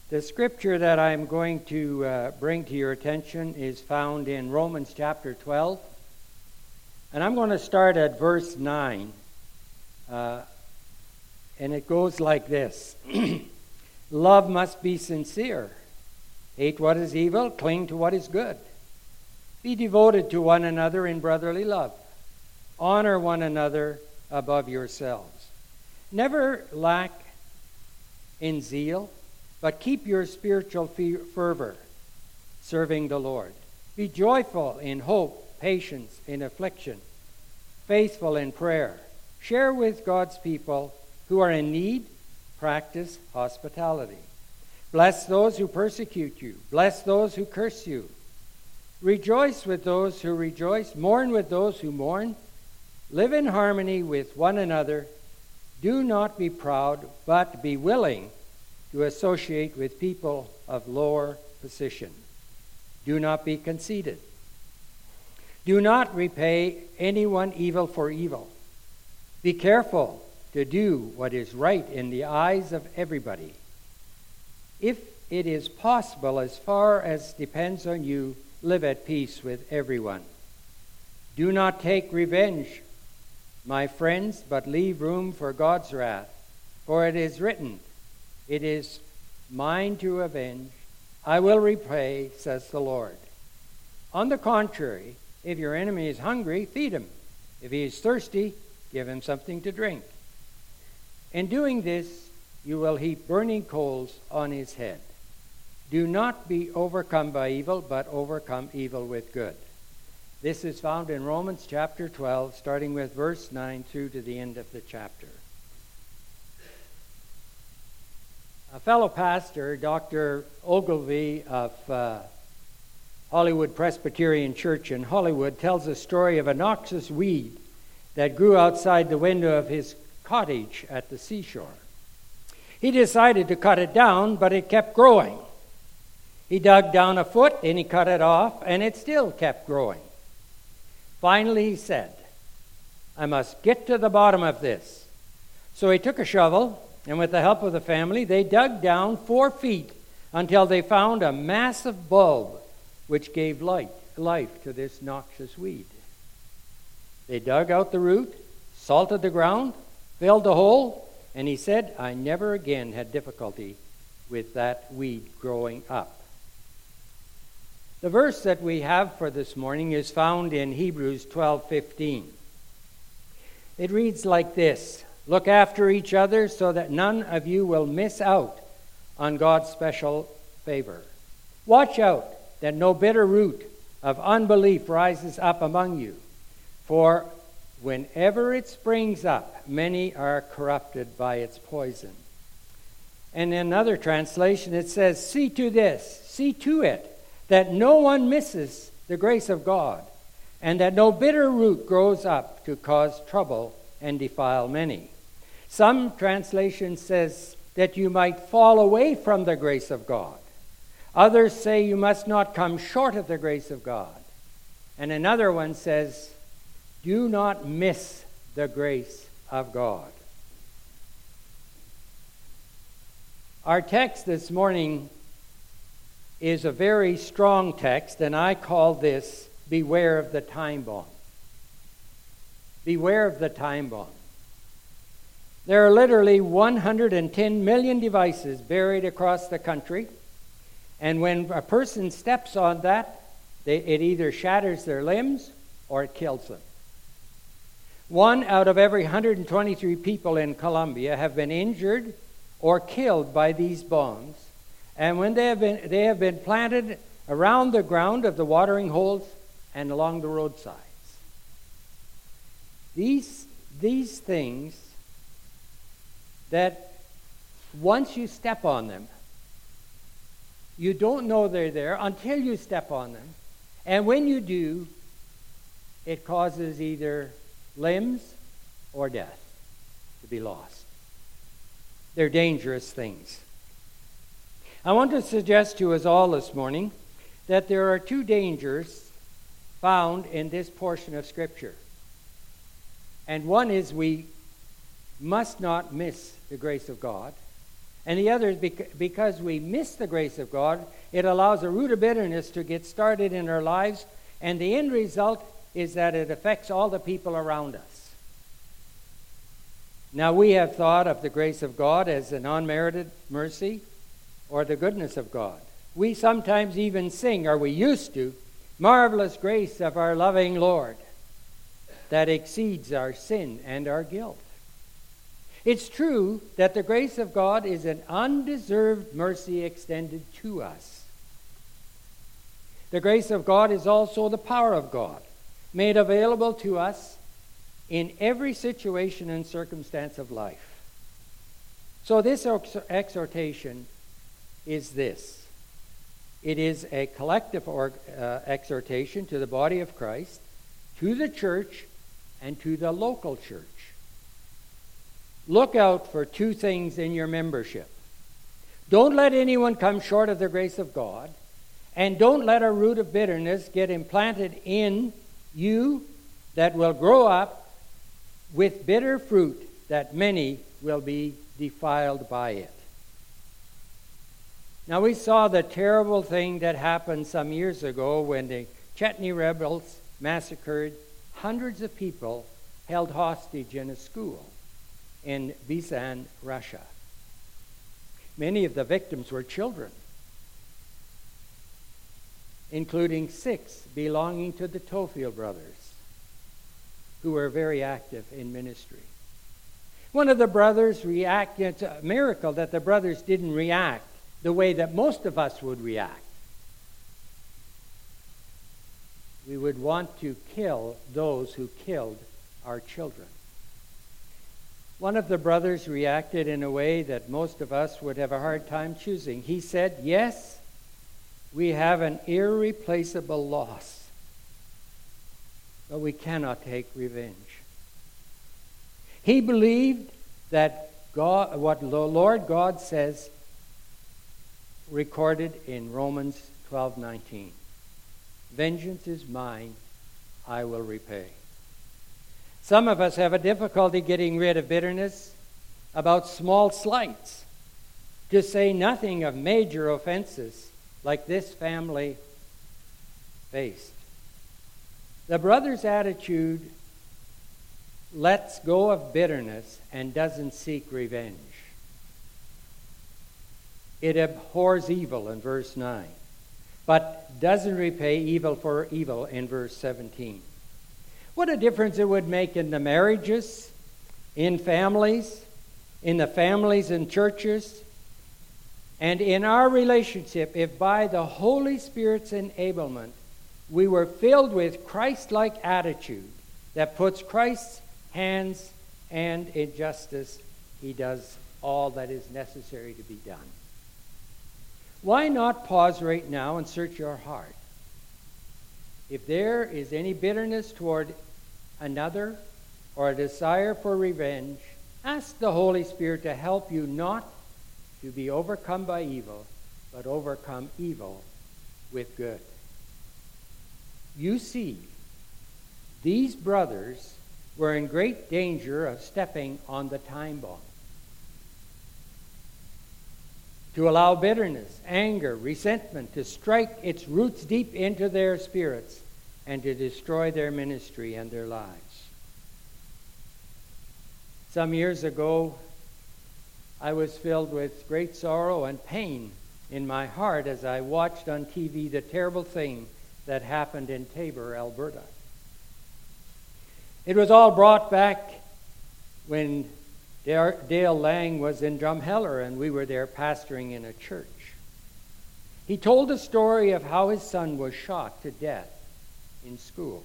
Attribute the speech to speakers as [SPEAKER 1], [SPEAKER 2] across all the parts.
[SPEAKER 1] The scripture that I'm going to bring to your attention is found in Romans chapter 12. And I'm going to start at verse 9. And it goes like this. Love must be sincere. Hate what is evil, cling to what is good. Be devoted to one another in brotherly love. Honor one another above yourselves. Never lack in zeal, but keep your spiritual fervor, serving the Lord. Be joyful in hope, patience in affliction, faithful in prayer. Share with God's people who are in need. Practice hospitality. Bless those who persecute you. Bless those who curse you. Rejoice with those who rejoice. Mourn with those who mourn. Live in harmony with one another. Do not be proud, but be willing to associate with people of lower position. Do not be conceited. Do not repay anyone evil for evil. Be careful to do what is right in the eyes of everybody. If it is possible, as far as depends on you, live at peace with everyone. Do not take revenge, my friends, but leave room for God's wrath. For it is written, "It is mine to avenge. I will repay, says the Lord." On the contrary, if your enemy is hungry, feed him. If he is thirsty, give him something to drink. In doing this, you will heap burning coals on his head. Do not be overcome by evil, but overcome evil with good. This is found in Romans chapter 12, starting with verse 9 through to the end of the chapter. A fellow pastor, Dr. Ogilvie of Hollywood Presbyterian Church in Hollywood, tells a story of a noxious weed that grew outside the window of his cottage at the seashore. He decided to cut it down, but it kept growing. He dug down a foot and he cut it off, and it still kept growing. Finally, he said, "I must get to the bottom of this." So he took a shovel, and with the help of the family, they dug down 4 feet until they found a massive bulb which gave life to this noxious weed. They dug out the root, salted the ground, filled the hole, and he said, "I never again had difficulty with that weed growing up." The verse that we have for this morning is found in Hebrews 12:15. It reads like this: "Look after each other so that none of you will miss out on God's special favor. Watch out that no bitter root of unbelief rises up among you, for whenever it springs up, many are corrupted by its poison." And in another translation it says, see to it, that no one misses the grace of God, and that no bitter root grows up to cause trouble and defile many. Some translation says that you might fall away from the grace of God. Others say you must not come short of the grace of God. And another one says, do not miss the grace of God. Our text this morning is a very strong text, and I call this, beware of the time bomb. Beware of the time bomb. There are literally 110 million devices buried across the country, and when a person steps on that, it either shatters their limbs or it kills them. 1 out of every 123 people in Colombia have been injured or killed by these bombs, and when they have been planted around the ground of the watering holes and along the roadsides. These things that once you step on them, you don't know they're there until you step on them. And when you do, it causes either limbs or death to be lost. They're dangerous things. I want to suggest to us all this morning that there are 2 dangers found in this portion of Scripture. And one is we must not miss the grace of God. And the other is because we miss the grace of God, it allows a root of bitterness to get started in our lives, and the end result is that it affects all the people around us. Now, we have thought of the grace of God as an unmerited mercy or the goodness of God. We sometimes even sing, or we used to, "Marvelous grace of our loving Lord that exceeds our sin and our guilt." It's true that the grace of God is an undeserved mercy extended to us. The grace of God is also the power of God, made available to us in every situation and circumstance of life. So this exhortation is this. It is a collective exhortation to the body of Christ, to the church, and to the local church. Look out for two things in your membership. Don't let anyone come short of the grace of God, and don't let a root of bitterness get implanted in you that will grow up with bitter fruit, that many will be defiled by it. Now, we saw the terrible thing that happened some years ago when the Chetny rebels massacred hundreds of people held hostage in a school in Bezan, Russia. Many of the victims were children, including 6 belonging to the Tofiel brothers, who were very active in ministry. One of the brothers reacted. It's a miracle that the brothers didn't react the way that most of us would react. We would want to kill those who killed our children. One of the brothers reacted in a way that most of us would have a hard time choosing. He said, "Yes, we have an irreplaceable loss, but we cannot take revenge." He believed that God, what the Lord God says, recorded in Romans 12:19. "Vengeance is mine, I will repay." Some of us have a difficulty getting rid of bitterness about small slights, to say nothing of major offenses like this family faced. The brother's attitude lets go of bitterness and doesn't seek revenge. It abhors evil in verse 9, but doesn't repay evil for evil in verse 17. What a difference it would make in the marriages, in families, in the families and churches, and in our relationship if by the Holy Spirit's enablement we were filled with Christ-like attitude that puts Christ's hands, and in justice he does all that is necessary to be done. Why not pause right now and search your heart? If there is any bitterness toward another or a desire for revenge, ask the Holy Spirit to help you not to be overcome by evil, but overcome evil with good. You see, these brothers were in great danger of stepping on the time bomb. To allow bitterness, anger, resentment to strike its roots deep into their spirits and to destroy their ministry and their lives. Some years ago, I was filled with great sorrow and pain in my heart as I watched on TV the terrible thing that happened in Taber, Alberta. It was all brought back when Dale Lang was in Drumheller and we were there pastoring in a church. He told a story of how his son was shot to death in school.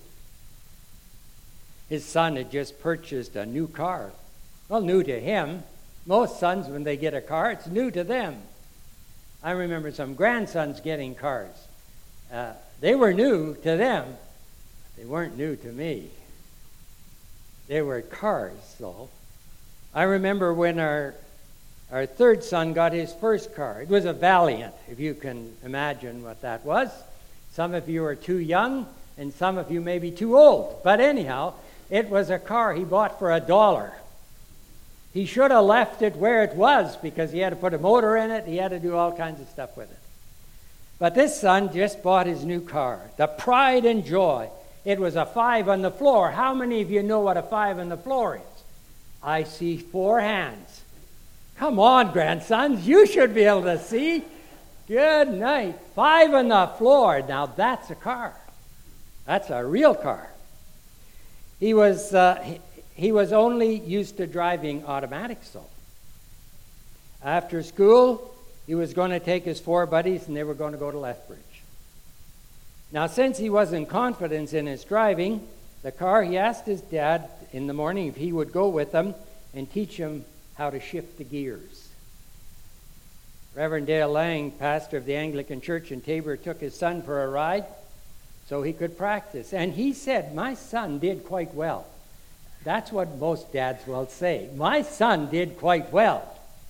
[SPEAKER 1] His son had just purchased a new car. Well, new to him. Most sons, when they get a car, it's new to them. I remember some grandsons getting cars. They were new to them. They weren't new to me. They were cars, though. I remember when our third son got his first car. It was a Valiant, if you can imagine what that was. Some of you are too young, and some of you may be too old. But anyhow, it was a car he bought for $1. He should have left it where it was because he had to put a motor in it. He had to do all kinds of stuff with it. But this son just bought his new car. The pride and joy. It was a 5 on the floor. How many of you know what a 5 on the floor is? I see 4 hands. Come on, grandsons. You should be able to see. Good night. 5 on the floor. Now that's a car. That's a real car. He was only used to driving automatics, though. After school, he was going to take his 4 buddies, and they were going to go to Lethbridge. Now, since he wasn't confident in his driving the car, he asked his dad in the morning if he would go with him and teach him how to shift the gears. Reverend Dale Lang, pastor of the Anglican Church in Tabor, took his son for a ride so he could practice. And he said, my son did quite well. That's what most dads will say. My son did quite well.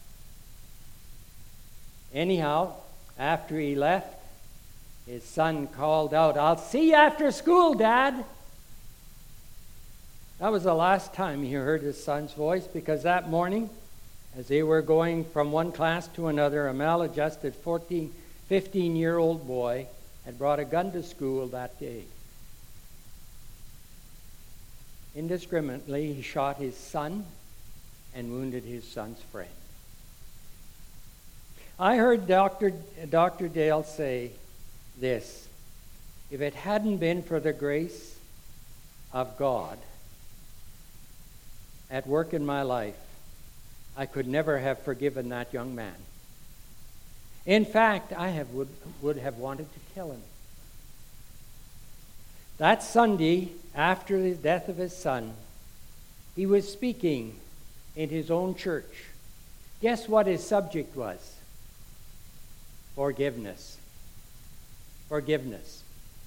[SPEAKER 1] Anyhow, after he left, his son called out, I'll see you after school, Dad. That was the last time he heard his son's voice, because that morning, as they were going from one class to another, a maladjusted 15-year-old boy had brought a gun to school that day. Indiscriminately, he shot his son and wounded his son's friend. I heard Dr. Dale say this: if it hadn't been for the grace of God at work in my life, I could never have forgiven that young man. In fact, I would have wanted to kill him. That Sunday, after the death of his son, he was speaking in his own church. Guess what his subject was? Forgiveness. Forgiveness.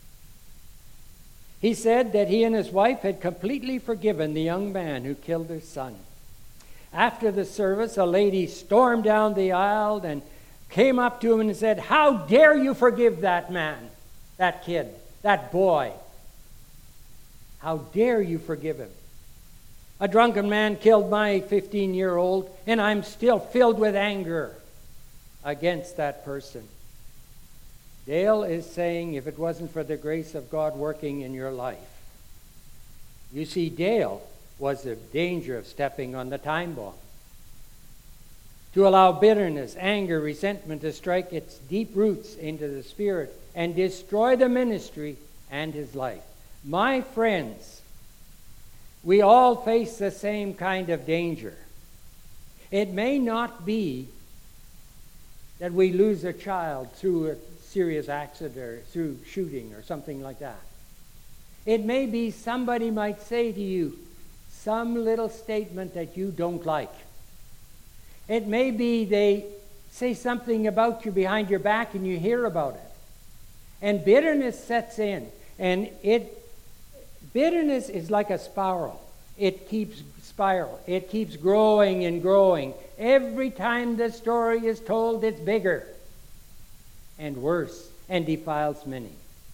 [SPEAKER 1] He said that he and his wife had completely forgiven the young man who killed their son. After the service, a lady stormed down the aisle and came up to him and said, how dare you forgive that man, that kid, that boy? How dare you forgive him? A drunken man killed my 15-year-old, and I'm still filled with anger against that person. Dale is saying, if it wasn't for the grace of God working in your life. You see, Dale was in danger of stepping on the time bomb. To allow bitterness, anger, resentment to strike its deep roots into the spirit and destroy the ministry and his life. My friends, we all face the same kind of danger. It may not be that we lose a child through a serious accident or through shooting or something like that. It may be somebody might say to you some little statement that you don't like. It may be they say something about you behind your back and you hear about it. And bitterness sets in. And bitterness is like a spiral. It keeps growing and growing. Every time the story is told, it's bigger and worse and defiles many.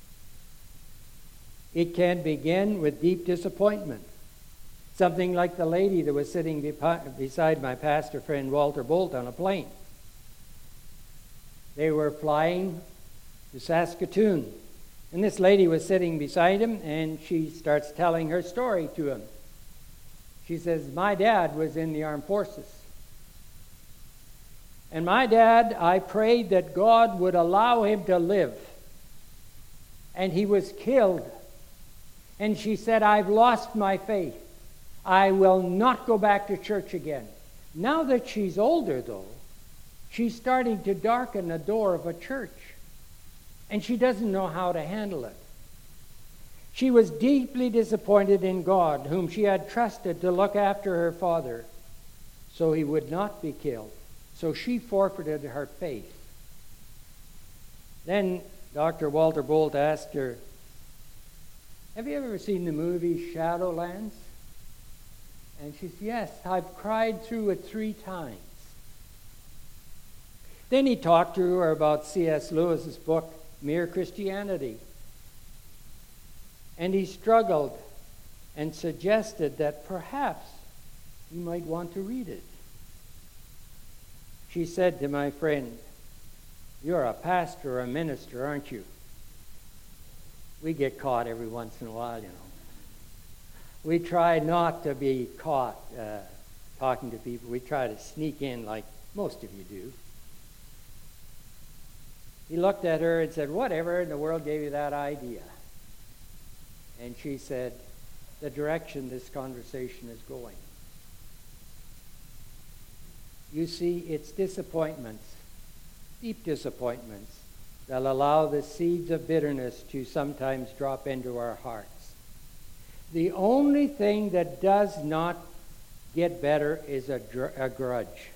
[SPEAKER 1] It can begin with deep disappointment. Something like the lady that was sitting beside my pastor friend Walter Bolt on a plane. They were flying to Saskatoon. And this lady was sitting beside him, and she starts telling her story to him. She says, my dad was in the armed forces. And my dad, I prayed that God would allow him to live. And he was killed. And she said, I've lost my faith. I will not go back to church again. Now that she's older, though, she's starting to darken the door of a church. And she doesn't know how to handle it. She was deeply disappointed in God, whom she had trusted to look after her father, so he would not be killed. So she forfeited her faith. Then Dr. Walter Bolt asked her, have you ever seen the movie Shadowlands? And she said, yes, I've cried through it 3 times. Then he talked to her about C.S. Lewis's book, Mere Christianity. And he struggled and suggested that perhaps you might want to read it. she said to my friend, "You're a pastor or a minister, aren't you?" We get caught every once in a while, you know. We try not to be caught talking to people. We try to sneak in like most of you do. He looked at her and said, "Whatever in the world gave you that idea?" And she said, "The direction this conversation is going." You see, it's disappointments, deep disappointments, that allow the seeds of bitterness to sometimes drop into our hearts. The only thing that does not get better is a grudge.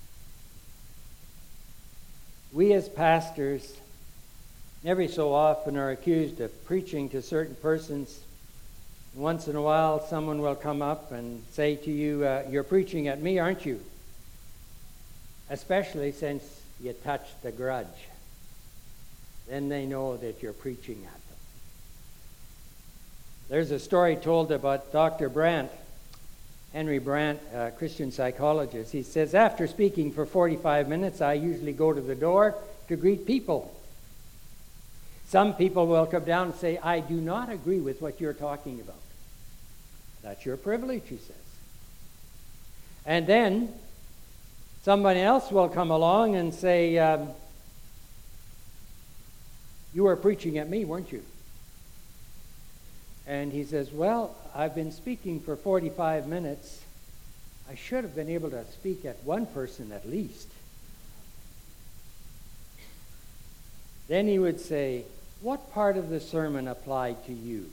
[SPEAKER 1] We as pastors every so often are accused of preaching to certain persons. Once in a while, someone will come up and say to you, "You're preaching at me, aren't you?" Especially since you touched the grudge. Then they know that you're preaching at them. There's a story told about Dr. Brandt, Henry Brandt, a Christian psychologist. He says, "After speaking for 45 minutes, I usually go to the door to greet people. Some people will come down and say, 'I do not agree with what you're talking about.' That's your privilege," he says. And then somebody else will come along and say, "You were preaching at me, weren't you?" And he says, "Well, I've been speaking for 45 minutes. I should have been able to speak at one person at least." Then he would say, "What part of the sermon applied to you?"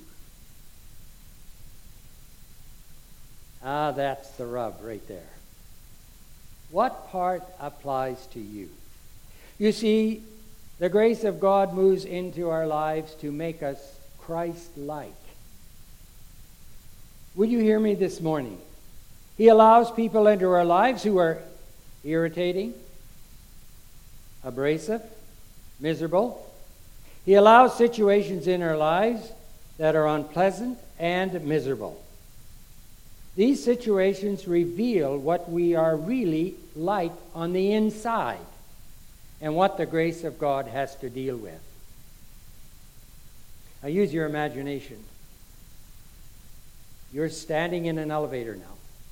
[SPEAKER 1] Ah, that's the rub right there. What part applies to you? You see, the grace of God moves into our lives to make us Christ-like. Will you hear me this morning? He allows people into our lives who are irritating, abrasive, miserable. He allows situations in our lives that are unpleasant and miserable. These situations reveal what we are really like on the inside and what the grace of God has to deal with. Now use your imagination. You're standing in an elevator now.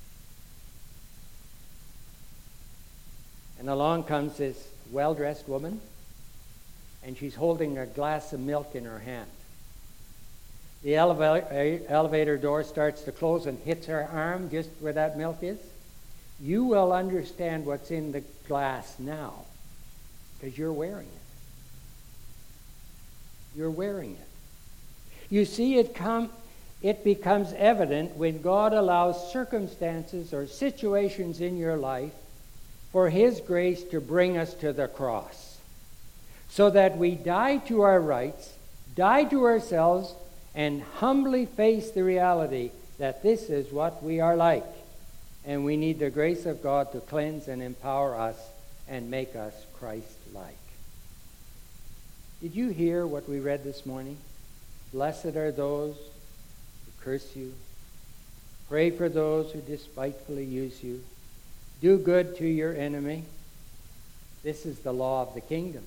[SPEAKER 1] And along comes this well-dressed woman, and she's holding a glass of milk in her hand. The elevator door starts to close and hits her arm just where that milk is. You will understand what's in the glass now because you're wearing it. You're wearing it. You see, it becomes evident when God allows circumstances or situations in your life for His grace to bring us to the cross, so that we die to our rights, die to ourselves, and humbly face the reality that this is what we are like, and we need the grace of God to cleanse and empower us and make us Christ-like. Did you hear what we read this morning? Blessed are those who curse you. Pray for those who despitefully use you. Do good to your enemy. This is the law of the kingdom.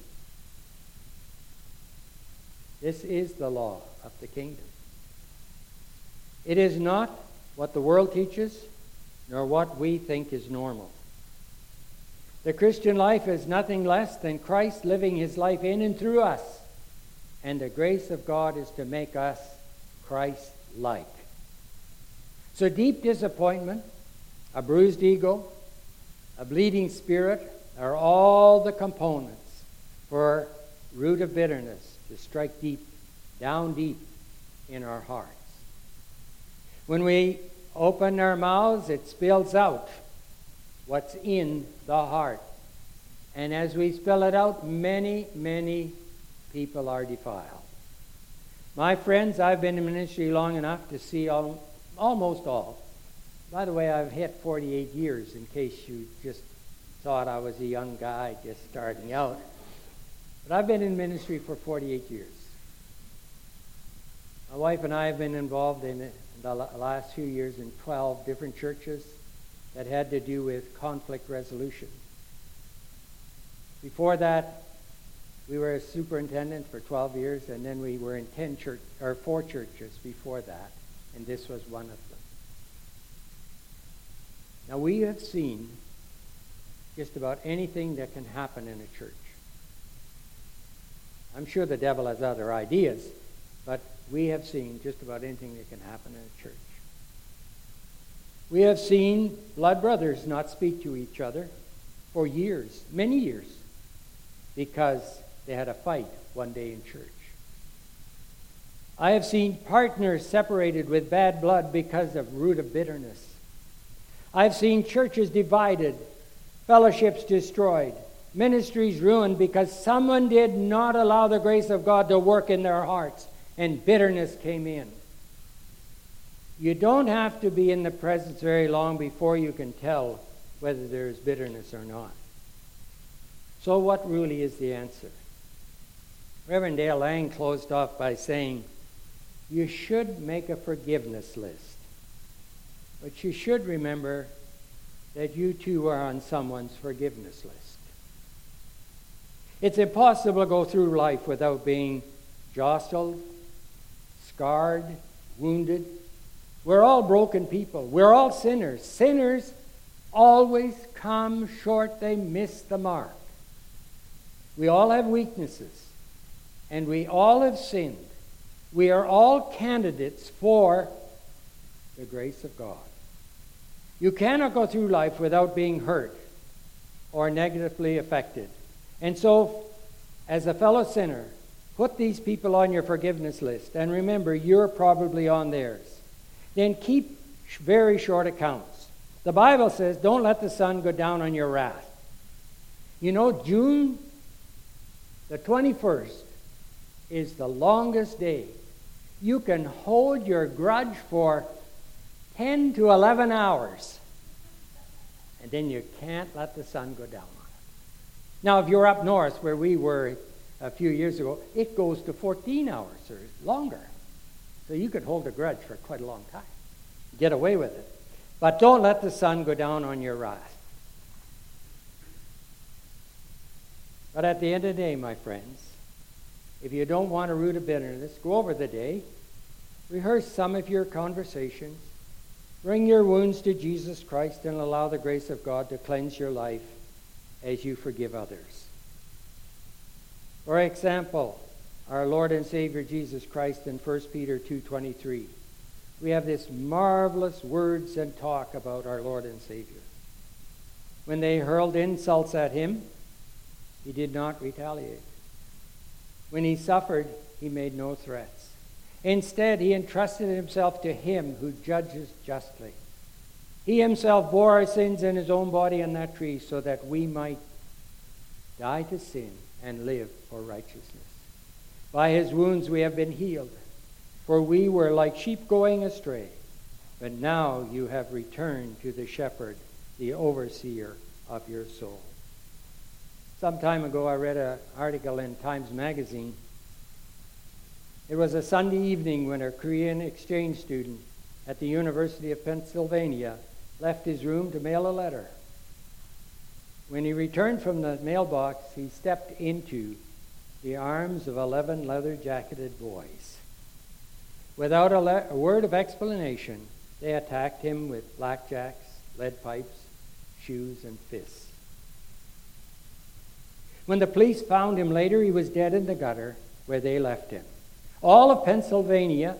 [SPEAKER 1] This is the law of the kingdom. It is not what the world teaches, nor what we think is normal. The Christian life is nothing less than Christ living His life in and through us. And the grace of God is to make us Christ-like. So deep disappointment, a bruised ego, a bleeding spirit are all the components for root of bitterness to strike deep, down deep in our hearts. When we open our mouths, it spills out what's in the heart. And as we spill it out, many, many people are defiled. My friends, I've been in ministry long enough to see almost all. By the way, I've hit 48 years, in case you just thought I was a young guy just starting out. But I've been in ministry for 48 years. My wife and I have been involved in the last few years in 12 different churches that had to do with conflict resolution. Before that, we were a superintendent for 12 years, and then we were in 4 churches before that, and this was one of them. Now, we have seen just about anything that can happen in a church. I'm sure the devil has other ideas, but we have seen just about anything that can happen in a church. We have seen blood brothers not speak to each other for years, many years, because they had a fight one day in church. I have seen partners separated with bad blood because of root of bitterness. I've seen churches divided, fellowships destroyed, ministries ruined because someone did not allow the grace of God to work in their hearts, and bitterness came in. You don't have to be in the presence very long before you can tell whether there is bitterness or not. So what really is the answer? Reverend Dale Lang closed off by saying, you should make a forgiveness list, but you should remember that you too are on someone's forgiveness list. It's impossible to go through life without being jostled, scarred, wounded. We're all broken people. We're all sinners. Sinners always come short. They miss the mark. We all have weaknesses, and we all have sinned. We are all candidates for the grace of God. You cannot go through life without being hurt or negatively affected. And so, as a fellow sinner, put these people on your forgiveness list. And remember, you're probably on theirs. Then keep very short accounts. The Bible says, don't let the sun go down on your wrath. You know, June the 21st is the longest day. You can hold your grudge for 10 to 11 hours. And then you can't let the sun go down on it. Now, if you're up north, where we were a few years ago, it goes to 14 hours or longer. So you could hold a grudge for quite a long time. Get away with it. But don't let the sun go down on your wrath. But at the end of the day, my friends, if you don't want a root of bitterness, go over the day, rehearse some of your conversations, bring your wounds to Jesus Christ, and allow the grace of God to cleanse your life as you forgive others. For example, our Lord and Savior Jesus Christ in 1 Peter 2:23. We have this marvelous words and talk about our Lord and Savior. When they hurled insults at him, he did not retaliate. When he suffered, he made no threats. Instead, he entrusted himself to him who judges justly. He himself bore our sins in his own body on that tree so that we might die to sin and live for righteousness. By his wounds we have been healed, for we were like sheep going astray. But now you have returned to the shepherd, the overseer of your soul. Some time ago I read an article in Times Magazine. It was a Sunday evening when a Korean exchange student at the University of Pennsylvania left his room to mail a letter. When he returned from the mailbox, he stepped into the arms of 11 leather-jacketed boys. Without a word of explanation, they attacked him with blackjacks, lead pipes, shoes, and fists. When the police found him later, he was dead in the gutter where they left him. All of Pennsylvania,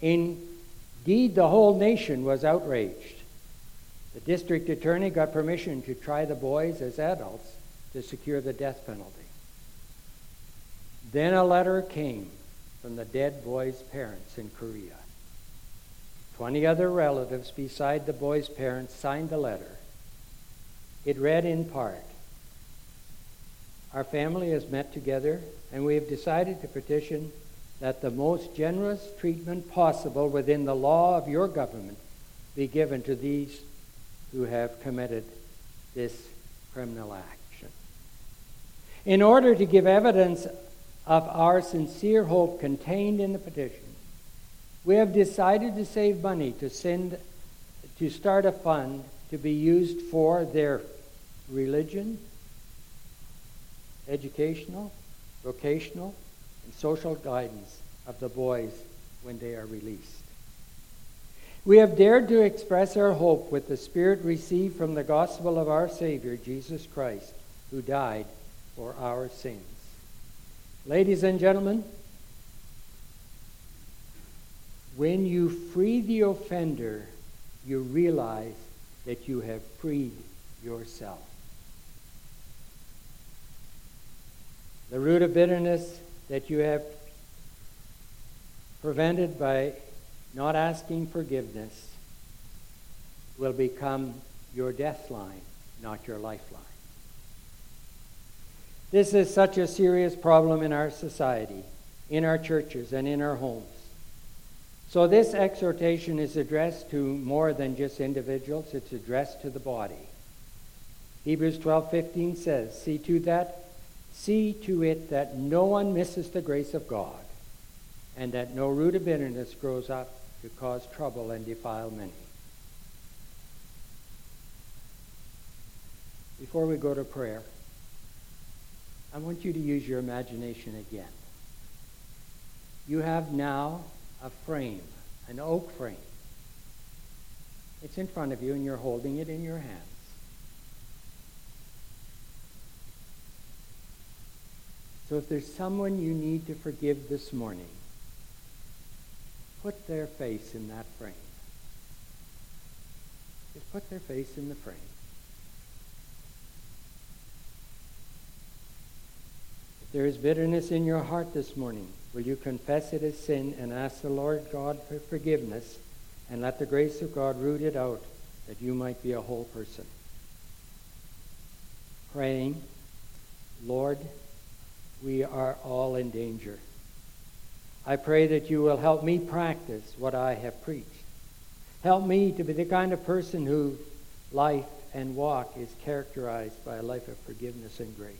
[SPEAKER 1] indeed the whole nation, was outraged. The district attorney got permission to try the boys as adults to secure the death penalty. Then a letter came from the dead boys' parents in Korea. 20 other relatives beside the boys' parents signed the letter. It read in part, "Our family has met together and we have decided to petition that the most generous treatment possible within the law of your government be given to these who have committed this criminal action. In order to give evidence of our sincere hope contained in the petition, we have decided to save money to start a fund to be used for their religion, educational, vocational, and social guidance of the boys when they are released. We have dared to express our hope with the Spirit received from the gospel of our Savior, Jesus Christ, who died for our sins. Ladies and gentlemen, when you free the offender, you realize that you have freed yourself. The root of bitterness that you have prevented by not asking forgiveness will become your death line, not your lifeline. This is such a serious problem in our society, in our churches, and in our homes. So this exhortation is addressed to more than just individuals. It's addressed to the body. Hebrews 12:15 says, See to it that no one misses the grace of God, and that no root of bitterness grows up to cause trouble and defile many. Before we go to prayer, I want you to use your imagination again. You have now a frame, an oak frame. It's in front of you and you're holding it in your hands. So if there's someone you need to forgive this morning, put their face in that frame. Just put their face in the frame. If there is bitterness in your heart this morning, will you confess it as sin and ask the Lord God for forgiveness, and let the grace of God root it out that you might be a whole person? Praying, Lord, we are all in danger. I pray that you will help me practice what I have preached. Help me to be the kind of person whose life and walk is characterized by a life of forgiveness and grace.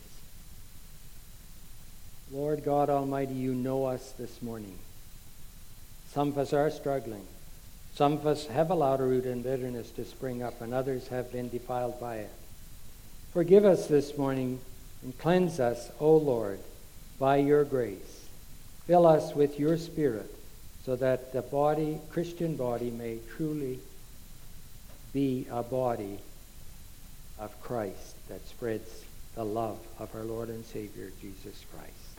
[SPEAKER 1] Lord God Almighty, you know us this morning. Some of us are struggling. Some of us have allowed a root in bitterness to spring up, and others have been defiled by it. Forgive us this morning and cleanse us, O Lord, by your grace. Fill us with your Spirit so that the Christian body may truly be a body of Christ that spreads the love of our Lord and Savior, Jesus Christ.